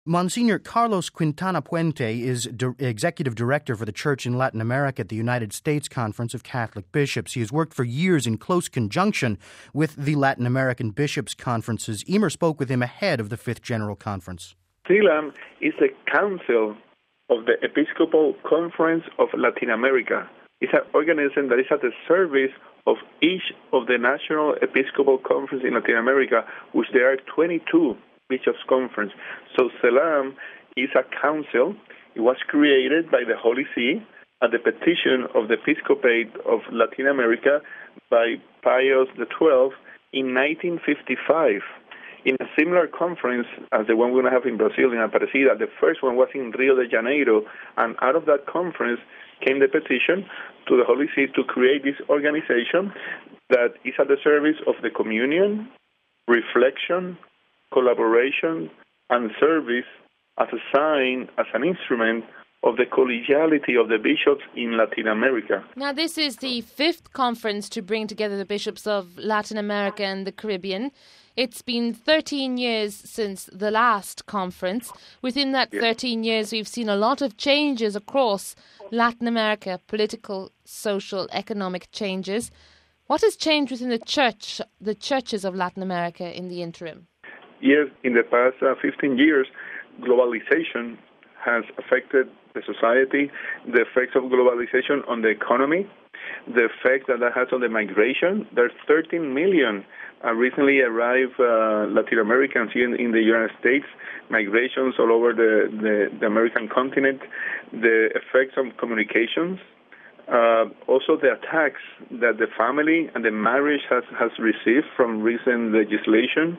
Monsignor Carlos Quintana Puente is Executive Director for the Church in Latin America at the United States Conference of Catholic Bishops. He has worked for years in close conjunction with the Latin American Bishops' Conferences. Emer spoke with him ahead of the Fifth General Conference. CELAM is the Council of the Episcopal Conference of Latin America. It's an organism that is at the service of each of the National Episcopal Conferences in Latin America, which there are 22 Bishops' Conference. So CELAM is a council. It was created by the Holy See at the petition of the Episcopate of Latin America by Pius XII in 1955. In a similar conference as the one we're going to have in Brazil, in Aparecida, the first one was in Rio de Janeiro, and out of that conference came the petition to the Holy See to create this organization that is at the service of the communion, reflection, collaboration, and service as a sign, as an instrument of the collegiality of the bishops in Latin America. Now, this is the fifth conference to bring together the bishops of Latin America and the Caribbean. It's been 13 years since the last conference. Within that 13 years, we've seen a lot of changes across Latin America, political, social, economic changes. What has changed within the churches of Latin America in the interim? Yes, in the past 15 years, globalization has affected the society, the effects of globalization on the economy, the effect that has on the migration. There's 13 million recently arrived Latin Americans here in the United States, migrations all over the American continent, the effects on communications, also the attacks that the family and the marriage has received from recent legislation.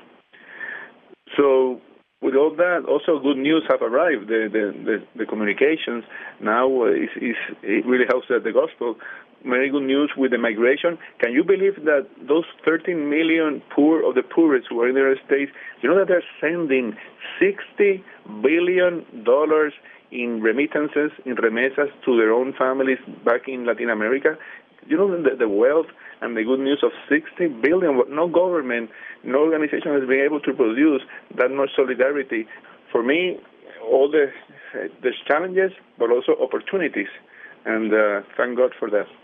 So with all that, also good news have arrived. The communications now it really helps the gospel. Very good news with the migration. Can you believe that those 13 million poor of the poorest who are in the United States, you know that they're sending $60 billion in remittances, in remesas to their own families back in Latin America? You know the wealth and the good news of $60 billion. No government, no organization has been able to produce that much solidarity. For me, all there's challenges, but also opportunities. And thank God for that.